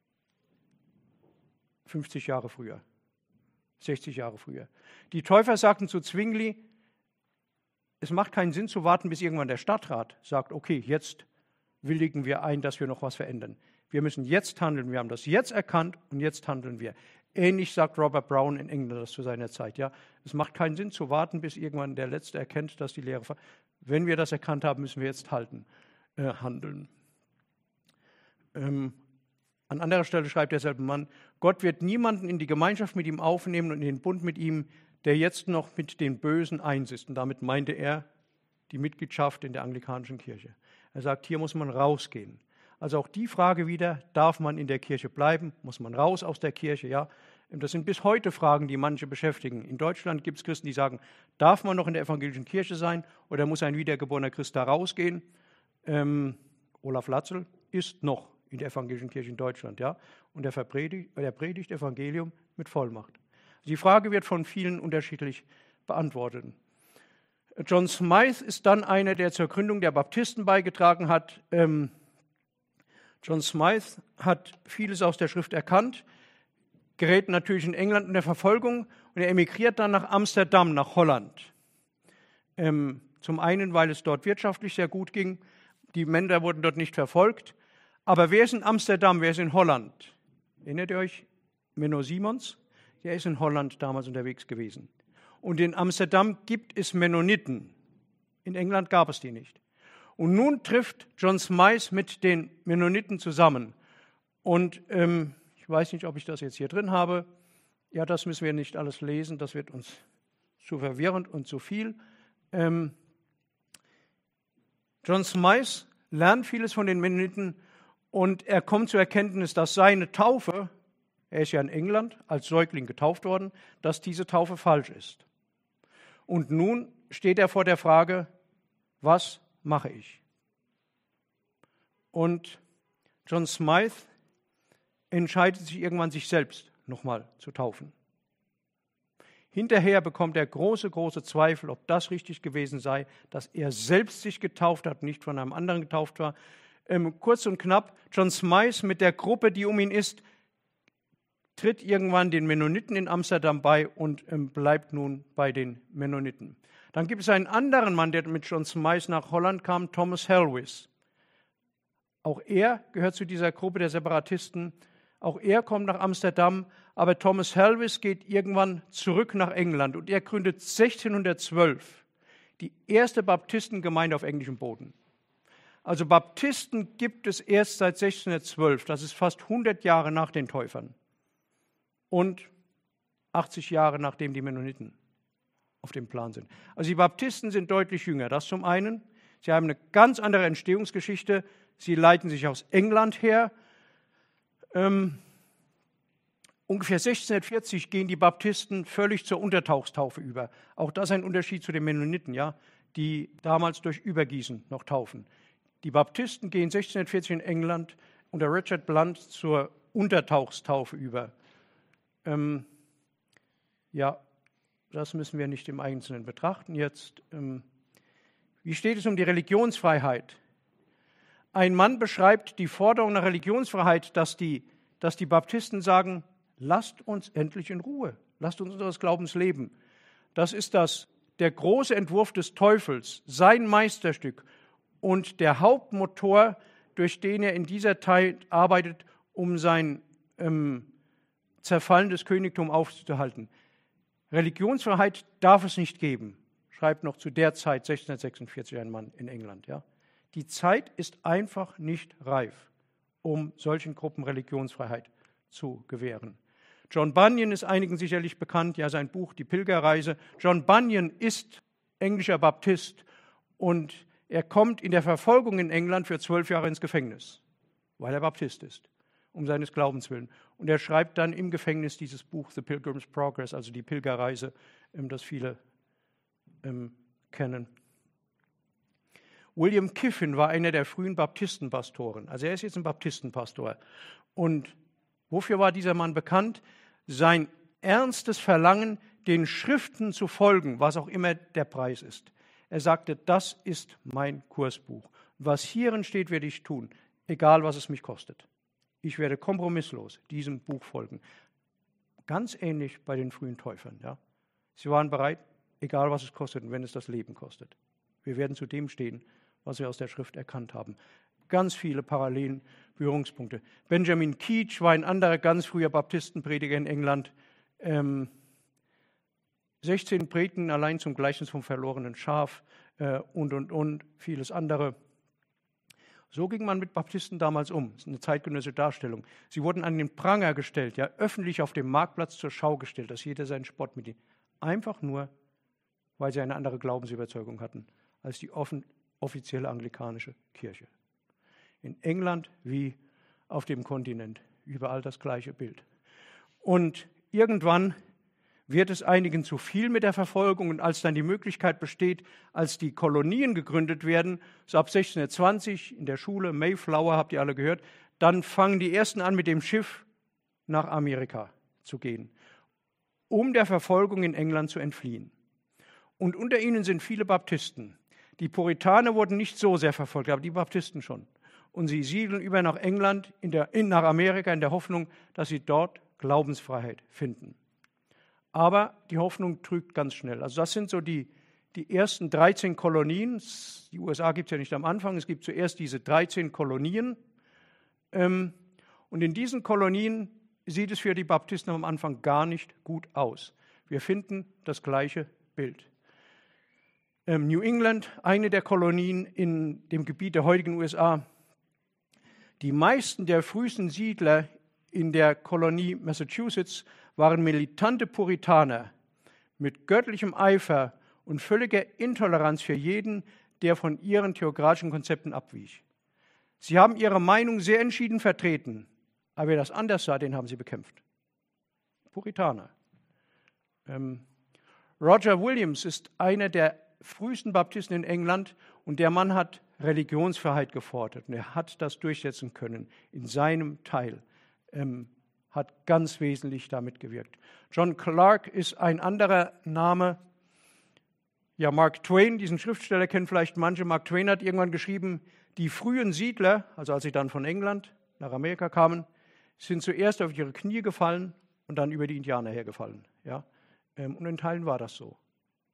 fünfzig Jahre früher, sechzig Jahre früher. Die Täufer sagten zu Zwingli, es macht keinen Sinn zu warten, bis irgendwann der Stadtrat sagt, okay, jetzt willigen wir ein, dass wir noch was verändern. Wir müssen jetzt handeln, wir haben das jetzt erkannt und jetzt handeln wir. Ähnlich sagt Robert Brown in England das zu seiner Zeit. Ja, es macht keinen Sinn zu warten, bis irgendwann der Letzte erkennt, dass die Lehre... Ver- Wenn wir das erkannt haben, müssen wir jetzt halten, äh, handeln. Ähm, An anderer Stelle schreibt derselbe Mann, Gott wird niemanden in die Gemeinschaft mit ihm aufnehmen und in den Bund mit ihm, der jetzt noch mit den Bösen eins ist. Und damit meinte er die Mitgliedschaft in der anglikanischen Kirche. Er sagt, hier muss man rausgehen. Also auch die Frage wieder, darf man in der Kirche bleiben? Muss man raus aus der Kirche? Ja, das sind bis heute Fragen, die manche beschäftigen. In Deutschland gibt es Christen, die sagen, darf man noch in der evangelischen Kirche sein oder muss ein wiedergeborener Christ da rausgehen? Ähm, Olaf Latzel ist noch in der evangelischen Kirche in Deutschland, ja, und er predigt, er predigt Evangelium mit Vollmacht. Die Frage wird von vielen unterschiedlich beantwortet. John Smythe ist dann einer, der zur Gründung der Baptisten beigetragen hat. Ähm, John Smythe hat vieles aus der Schrift erkannt, gerät natürlich in England in der Verfolgung und er emigriert dann nach Amsterdam, nach Holland. Ähm, zum einen, weil es dort wirtschaftlich sehr gut ging, die Männer wurden dort nicht verfolgt. Aber wer ist in Amsterdam, wer ist in Holland? Erinnert ihr euch? Menno Simons, der ist in Holland damals unterwegs gewesen. Und in Amsterdam gibt es Mennoniten. In England gab es die nicht. Und nun trifft John Smythe mit den Mennoniten zusammen. Und ähm, ich weiß nicht, ob ich das jetzt hier drin habe. Ja, das müssen wir nicht alles lesen, das wird uns zu verwirrend und zu viel. Ähm, John Smythe lernt vieles von den Mennoniten und er kommt zur Erkenntnis, dass seine Taufe, er ist ja in England als Säugling getauft worden, dass diese Taufe falsch ist. Und nun steht er vor der Frage, was mache ich? Und John Smythe entscheidet sich irgendwann, sich selbst nochmal zu taufen. Hinterher bekommt er große, große Zweifel, ob das richtig gewesen sei, dass er selbst sich getauft hat, nicht von einem anderen getauft war. Ähm, kurz und knapp, John Smythe mit der Gruppe, die um ihn ist, tritt irgendwann den Mennoniten in Amsterdam bei und ähm, bleibt nun bei den Mennoniten. Dann gibt es einen anderen Mann, der mit John Smythe nach Holland kam, Thomas Helwys. Auch er gehört zu dieser Gruppe der Separatisten. Auch er kommt nach Amsterdam, aber Thomas Helwys geht irgendwann zurück nach England und er gründet sechzehnhundertzwölf die erste Baptistengemeinde auf englischem Boden. Also Baptisten gibt es erst seit sechzehnhundertzwölf, das ist fast hundert Jahre nach den Täufern und achtzig Jahre nachdem die Mennoniten auf dem Plan sind. Also die Baptisten sind deutlich jünger, das zum einen. Sie haben eine ganz andere Entstehungsgeschichte, sie leiten sich aus England her. Ähm, ungefähr sechzehnhundertvierzig gehen die Baptisten völlig zur Untertauchstaufe über. Auch das ist ein Unterschied zu den Mennoniten, ja, die damals durch Übergießen noch taufen. Die Baptisten gehen sechzehnhundertvierzig in England unter Richard Blunt zur Untertauchstaufe über. Ähm, ja, das müssen wir nicht im Einzelnen betrachten jetzt. Ähm, wie steht es um die Religionsfreiheit? Ein Mann beschreibt die Forderung nach Religionsfreiheit, dass die, dass die Baptisten sagen, lasst uns endlich in Ruhe, lasst uns unseres Glaubens leben. Das ist das, der große Entwurf des Teufels, sein Meisterstück und der Hauptmotor, durch den er in dieser Zeit arbeitet, um sein ähm, zerfallendes Königtum aufzuhalten. Religionsfreiheit darf es nicht geben, schreibt noch zu der Zeit sechzehnhundertsechsundvierzig ein Mann in England. Ja. Die Zeit ist einfach nicht reif, um solchen Gruppen Religionsfreiheit zu gewähren. John Bunyan ist einigen sicherlich bekannt, ja sein Buch Die Pilgerreise. John Bunyan ist englischer Baptist und er kommt in der Verfolgung in England für zwölf Jahre ins Gefängnis, weil er Baptist ist, um seines Glaubens willen. Und er schreibt dann im Gefängnis dieses Buch The Pilgrim's Progress, also die Pilgerreise, das viele ähm, kennen. William Kiffin war einer der frühen Baptistenpastoren. Also er ist jetzt ein Baptistenpastor. Und wofür war dieser Mann bekannt? Sein ernstes Verlangen, den Schriften zu folgen, was auch immer der Preis ist. Er sagte, das ist mein Kursbuch. Was hierin steht, werde ich tun, egal was es mich kostet. Ich werde kompromisslos diesem Buch folgen. Ganz ähnlich bei den frühen Täufern. Ja. Sie waren bereit, egal was es kostet und wenn es das Leben kostet. Wir werden zu dem stehen, was wir aus der Schrift erkannt haben. Ganz viele Parallelen, Berührungspunkte. Benjamin Keach war ein anderer ganz früher Baptistenprediger in England. Ähm, sechzehn Predigten allein zum Gleichnis vom verlorenen Schaf äh, und, und, und, vieles andere. So ging man mit Baptisten damals um. Das ist eine zeitgenössische Darstellung. Sie wurden an den Pranger gestellt, ja, öffentlich auf dem Marktplatz zur Schau gestellt, dass jeder seinen Spott mit ihnen. Einfach nur, weil sie eine andere Glaubensüberzeugung hatten als die offen, offizielle anglikanische Kirche. In England wie auf dem Kontinent, überall das gleiche Bild. Und irgendwann wird es einigen zu viel mit der Verfolgung und als dann die Möglichkeit besteht, als die Kolonien gegründet werden, so ab sechzehnhundertzwanzig in der Schule, Mayflower, habt ihr alle gehört, dann fangen die Ersten an, mit dem Schiff nach Amerika zu gehen, um der Verfolgung in England zu entfliehen. Und unter ihnen sind viele Baptisten. Die Puritaner wurden nicht so sehr verfolgt, aber die Baptisten schon. Und sie siedeln über nach England, in der, in, nach Amerika, in der Hoffnung, dass sie dort Glaubensfreiheit finden. Aber die Hoffnung trügt ganz schnell. Also das sind so die, die ersten dreizehn Kolonien. Die U S A gibt es ja nicht am Anfang, es gibt zuerst diese dreizehn Kolonien. Und in diesen Kolonien sieht es für die Baptisten am Anfang gar nicht gut aus. Wir finden das gleiche Bild. New England, eine der Kolonien in dem Gebiet der heutigen U S A. Die meisten der frühesten Siedler in der Kolonie Massachusetts waren militante Puritaner mit göttlichem Eifer und völliger Intoleranz für jeden, der von ihren theokratischen Konzepten abwich. Sie haben ihre Meinung sehr entschieden vertreten, aber wer das anders sah, den haben sie bekämpft. Puritaner. Ähm, Roger Williams ist einer der frühesten Baptisten in England und der Mann hat Religionsfreiheit gefordert und er hat das durchsetzen können in seinem Teil ähm, hat ganz wesentlich damit gewirkt. John Clarke ist ein anderer Name. Ja, Mark Twain, diesen Schriftsteller kennen vielleicht manche. Mark Twain hat irgendwann geschrieben, die frühen Siedler, also als sie dann von England nach Amerika kamen, sind zuerst auf ihre Knie gefallen und dann über die Indianer hergefallen. Ja? Und in Teilen war das so.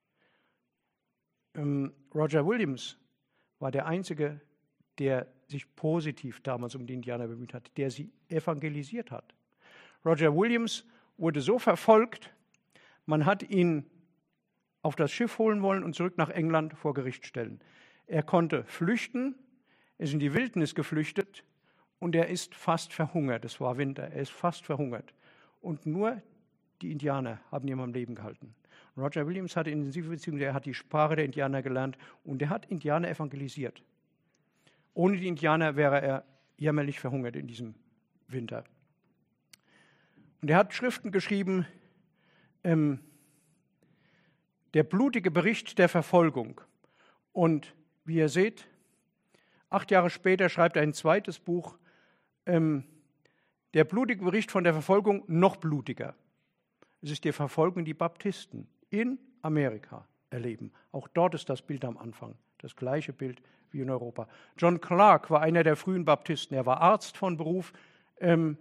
Roger Williams war der Einzige, der sich positiv damals um die Indianer bemüht hat, der sie evangelisiert hat. Roger Williams wurde so verfolgt, man hat ihn auf das Schiff holen wollen und zurück nach England vor Gericht stellen. Er konnte flüchten, er ist in die Wildnis geflüchtet und er ist fast verhungert. Es war Winter, er ist fast verhungert. Und nur die Indianer haben ihn am Leben gehalten. Und Roger Williams hatte intensive Beziehungen, er hat die Sprache der Indianer gelernt und er hat Indianer evangelisiert. Ohne die Indianer wäre er jämmerlich verhungert in diesem Winter. Und er hat Schriften geschrieben, ähm, der blutige Bericht der Verfolgung. Und wie ihr seht, acht Jahre später schreibt er ein zweites Buch, ähm, der blutige Bericht von der Verfolgung noch blutiger. Es ist die Verfolgung, die Baptisten in Amerika erleben. Auch dort ist das Bild am Anfang, das gleiche Bild wie in Europa. John Clarke war einer der frühen Baptisten. Er war Arzt von Beruf. Ähm,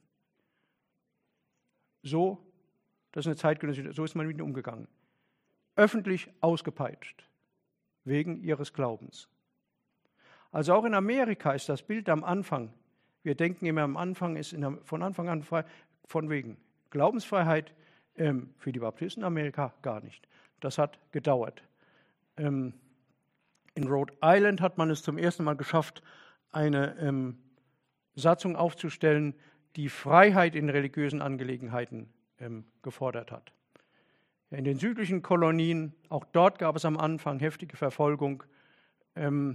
so, das ist eine zeitgenössische, so ist man mit ihnen umgegangen. Öffentlich ausgepeitscht, wegen ihres Glaubens. Also auch in Amerika ist das Bild am Anfang, wir denken immer am Anfang, ist in der, von Anfang an frei, von wegen Glaubensfreiheit, ähm, für die Baptisten in Amerika gar nicht. Das hat gedauert. Ähm, in Rhode Island hat man es zum ersten Mal geschafft, eine ähm, Satzung aufzustellen, die Freiheit in religiösen Angelegenheiten ähm, gefordert hat. In den südlichen Kolonien, auch dort gab es am Anfang heftige Verfolgung. Ähm,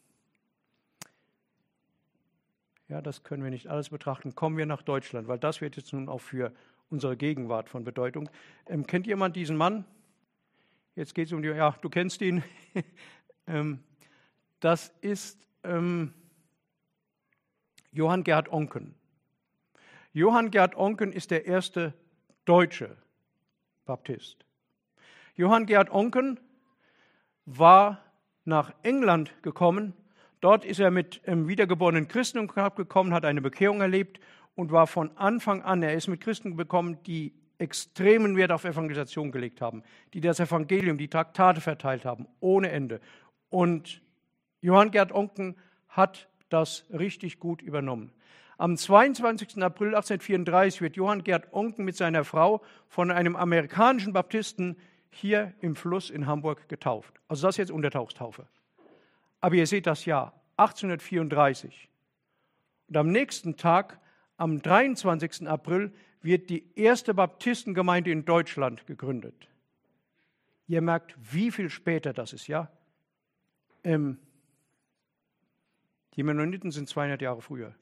ja, das können wir nicht alles betrachten. Kommen wir nach Deutschland, weil das wird jetzt nun auch für unsere Gegenwart von Bedeutung. Ähm, kennt jemand diesen Mann? Jetzt geht es um die, ja, du kennst ihn. ähm, das ist ähm, Johann Gerd Oncken. Johann Gerd Oncken ist der erste deutsche Baptist. Johann Gerd Oncken war nach England gekommen. Dort ist er mit ähm, wiedergeborenen Christen in Kontakt gekommen, hat eine Bekehrung erlebt und war von Anfang an, er ist mit Christen gekommen, die extremen Wert auf Evangelisation gelegt haben, die das Evangelium, die Traktate verteilt haben, ohne Ende. Und Johann Gerd Oncken hat das richtig gut übernommen. Am zweiundzwanzigsten April achtzehnhundertvierunddreißig wird Johann Gerd Oncken mit seiner Frau von einem amerikanischen Baptisten hier im Fluss in Hamburg getauft. Also das ist jetzt Untertauchstaufe. Aber ihr seht das Jahr, achtzehnhundertvierunddreißig. Und am nächsten Tag, am dreiundzwanzigsten April, wird die erste Baptistengemeinde in Deutschland gegründet. Ihr merkt, wie viel später das ist, ja? Ähm, die Mennoniten sind zweihundert Jahre früher.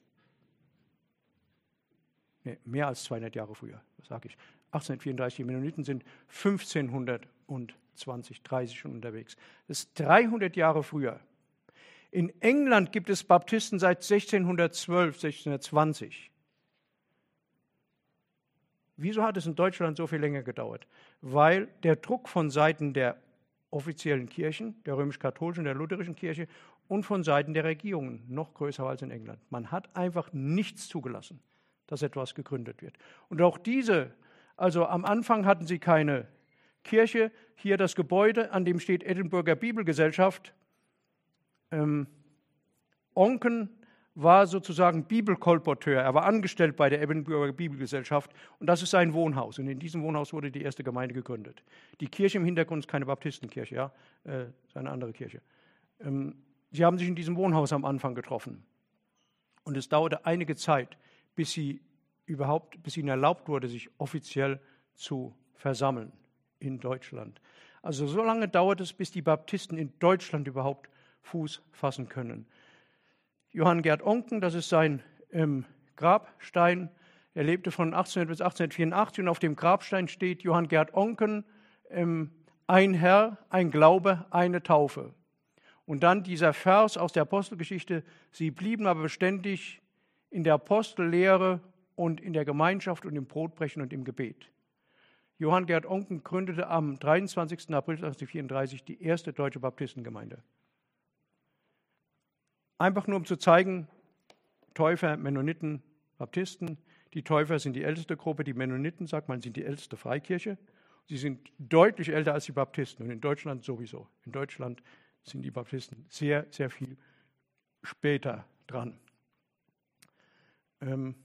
Nee, mehr als zweihundert Jahre früher, was sage ich. achtzehnhundertvierunddreißig, die Mennoniten sind fünfzehnhundertzwanzig, dreißig schon unterwegs. Das ist dreihundert Jahre früher. In England gibt es Baptisten seit sechzehnhundertzwölf, sechzehnhundertzwanzig. Wieso hat es in Deutschland so viel länger gedauert? Weil der Druck von Seiten der offiziellen Kirchen, der römisch-katholischen, der lutherischen Kirche und von Seiten der Regierungen noch größer war als in England. Man hat einfach nichts zugelassen, dass etwas gegründet wird. Und auch diese, also am Anfang hatten sie keine Kirche, hier das Gebäude, an dem steht Edinburgher Bibelgesellschaft. Ähm, Oncken war sozusagen Bibelkolporteur, er war angestellt bei der Edinburgher Bibelgesellschaft und das ist sein Wohnhaus. Und in diesem Wohnhaus wurde die erste Gemeinde gegründet. Die Kirche im Hintergrund ist keine Baptistenkirche, ja, äh, ist eine andere Kirche. Ähm, sie haben sich in diesem Wohnhaus am Anfang getroffen. Und es dauerte einige Zeit, bis sie überhaupt, bis ihnen erlaubt wurde, sich offiziell zu versammeln in Deutschland. Also so lange dauert es, bis die Baptisten in Deutschland überhaupt Fuß fassen können. Johann Gerd Oncken, das ist sein ähm, Grabstein. Er lebte von achtzehnhundert bis achtzehnhundertvierundachtzig und auf dem Grabstein steht Johann Gerd Oncken, ähm, ein Herr, ein Glaube, eine Taufe. Und dann dieser Vers aus der Apostelgeschichte, sie blieben aber beständig in der Apostellehre und in der Gemeinschaft und im Brotbrechen und im Gebet. Johann Gerd Oncken gründete am dreiundzwanzigsten April neunzehnhundertvierunddreißig die erste deutsche Baptistengemeinde. Einfach nur um zu zeigen, Täufer, Mennoniten, Baptisten. Die Täufer sind die älteste Gruppe, die Mennoniten, sagt man, sind die älteste Freikirche. Sie sind deutlich älter als die Baptisten und in Deutschland sowieso. In Deutschland sind die Baptisten sehr, sehr viel später dran. Ähm,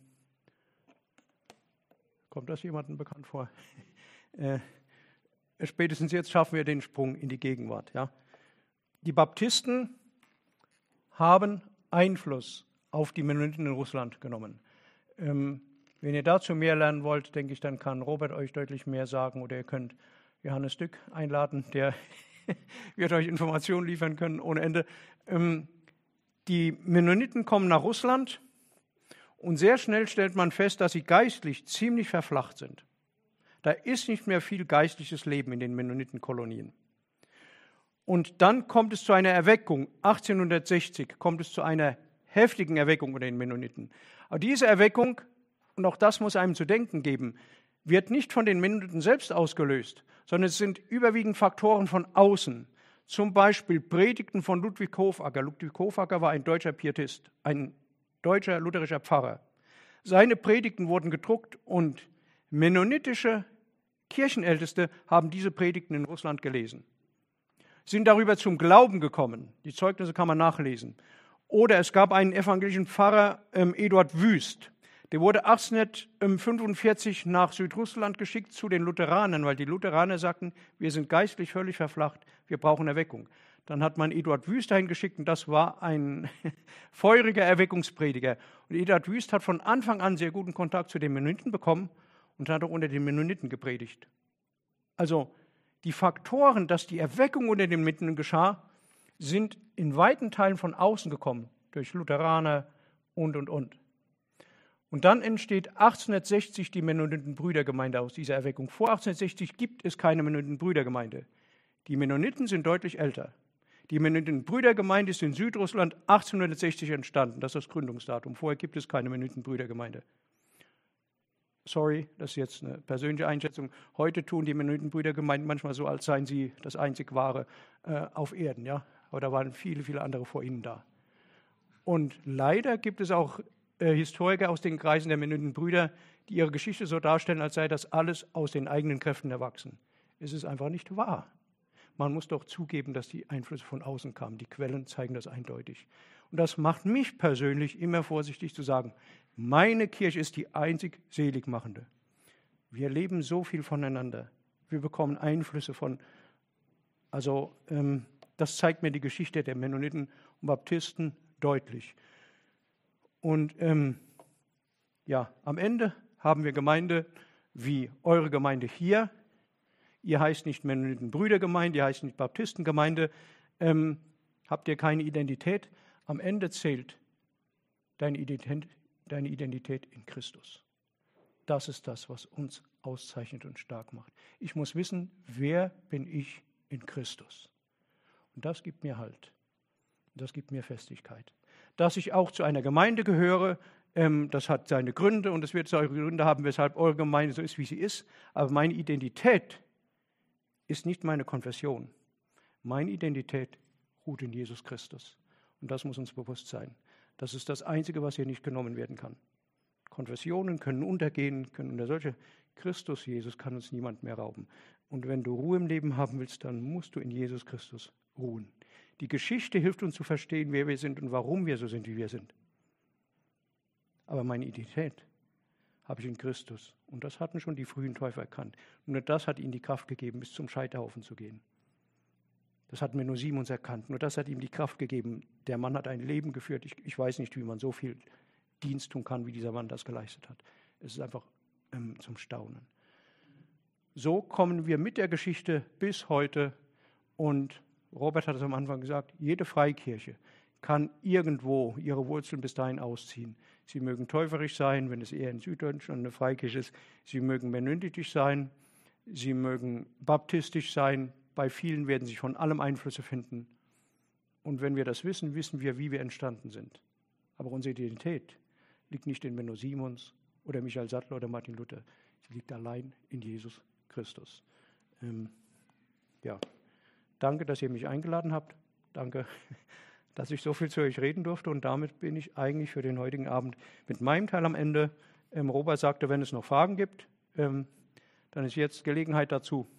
kommt das jemandem bekannt vor? äh, spätestens jetzt schaffen wir den Sprung in die Gegenwart. Ja? Die Baptisten haben Einfluss auf die Mennoniten in Russland genommen. Ähm, wenn ihr dazu mehr lernen wollt, denke ich, dann kann Robert euch deutlich mehr sagen oder ihr könnt Johannes Dück einladen, der wird euch Informationen liefern können ohne Ende. Ähm, die Mennoniten kommen nach Russland und sehr schnell stellt man fest, dass sie geistlich ziemlich verflacht sind. Da ist nicht mehr viel geistliches Leben in den Mennonitenkolonien. Und dann kommt es zu einer Erweckung. achtzehnhundertsechzig kommt es zu einer heftigen Erweckung unter den Mennoniten. Aber diese Erweckung, und auch das muss einem zu denken geben, wird nicht von den Mennoniten selbst ausgelöst, sondern es sind überwiegend Faktoren von außen. Zum Beispiel Predigten von Ludwig Hofacker. Ludwig Hofacker war ein deutscher Pietist, ein deutscher lutherischer Pfarrer. Seine Predigten wurden gedruckt und mennonitische Kirchenälteste haben diese Predigten in Russland gelesen, sind darüber zum Glauben gekommen. Die Zeugnisse kann man nachlesen. Oder es gab einen evangelischen Pfarrer, ähm, Eduard Wüst, der wurde achtzehnhundertfünfundvierzig nach Südrussland geschickt zu den Lutheranern, weil die Lutheraner sagten, wir sind geistlich völlig verflacht, wir brauchen Erweckung. Dann hat man Eduard Wüst dahin geschickt und das war ein feuriger Erweckungsprediger. Und Eduard Wüst hat von Anfang an sehr guten Kontakt zu den Mennoniten bekommen und hat auch unter den Mennoniten gepredigt. Also die Faktoren, dass die Erweckung unter den Mennoniten geschah, sind in weiten Teilen von außen gekommen, durch Lutheraner und, und, und. Und dann entsteht achtzehnhundertsechzig die Mennoniten-Brüdergemeinde aus dieser Erweckung. Vor achtzehnhundertsechzig gibt es keine Mennoniten-Brüdergemeinde. Die Mennoniten sind deutlich älter. Die Mennoniten-Brüdergemeinde ist in Südrussland achtzehnhundertsechzig entstanden. Das ist das Gründungsdatum. Vorher gibt es keine Mennoniten-Brüdergemeinde. Sorry, das ist jetzt eine persönliche Einschätzung. Heute tun die Mennoniten-Brüdergemeinden manchmal so, als seien sie das einzig Wahre äh, auf Erden. Ja? Aber da waren viele, viele andere vor ihnen da. Und leider gibt es auch äh, Historiker aus den Kreisen der Mennoniten-Brüder, die ihre Geschichte so darstellen, als sei das alles aus den eigenen Kräften erwachsen. Es ist einfach nicht wahr. Man muss doch zugeben, dass die Einflüsse von außen kamen. Die Quellen zeigen das eindeutig. Und das macht mich persönlich immer vorsichtig zu sagen, meine Kirche ist die einzig Seligmachende. Wir leben so viel voneinander. Wir bekommen Einflüsse von, also ähm, das zeigt mir die Geschichte der Mennoniten und Baptisten deutlich. Und ähm, ja, am Ende haben wir Gemeinde wie eure Gemeinde hier. Ihr heißt nicht Mennoniten-Brüdergemeinde, ihr heißt nicht Baptistengemeinde. Ähm, habt ihr keine Identität? Am Ende zählt deine Identität, deine Identität in Christus. Das ist das, was uns auszeichnet und stark macht. Ich muss wissen, wer bin ich in Christus? Und das gibt mir Halt. Das gibt mir Festigkeit. Dass ich auch zu einer Gemeinde gehöre, ähm, das hat seine Gründe und es wird seine Gründe haben, weshalb eure Gemeinde so ist, wie sie ist. Aber meine Identität ist nicht meine Konfession. Meine Identität ruht in Jesus Christus. Und das muss uns bewusst sein. Das ist das Einzige, was hier nicht genommen werden kann. Konfessionen können untergehen, können unter solche. Christus, Jesus, kann uns niemand mehr rauben. Und wenn du Ruhe im Leben haben willst, dann musst du in Jesus Christus ruhen. Die Geschichte hilft uns zu verstehen, wer wir sind und warum wir so sind, wie wir sind. Aber meine Identität habe ich in Christus. Und das hatten schon die frühen Täufer erkannt. Nur das hat ihnen die Kraft gegeben, bis zum Scheiterhaufen zu gehen. Das hatten wir nur Simons erkannt. Nur das hat ihm die Kraft gegeben. Der Mann hat ein Leben geführt. Ich, ich weiß nicht, wie man so viel Dienst tun kann, wie dieser Mann das geleistet hat. Es ist einfach ähm, zum Staunen. So kommen wir mit der Geschichte bis heute. Und Robert hat es am Anfang gesagt, jede Freikirche kann irgendwo ihre Wurzeln bis dahin ausziehen. Sie mögen täuferisch sein, wenn es eher in Süddeutschland eine Freikirche ist. Sie mögen mennonitisch sein. Sie mögen baptistisch sein. Bei vielen werden sich von allem Einflüsse finden. Und wenn wir das wissen, wissen wir, wie wir entstanden sind. Aber unsere Identität liegt nicht in Menno Simons oder Michael Sattler oder Martin Luther. Sie liegt allein in Jesus Christus. Ähm, ja, danke, dass ihr mich eingeladen habt. Danke, dass ich so viel zu euch reden durfte. Und damit bin ich eigentlich für den heutigen Abend mit meinem Teil am Ende. Ähm, Robert sagte, wenn es noch Fragen gibt, ähm, dann ist jetzt Gelegenheit dazu.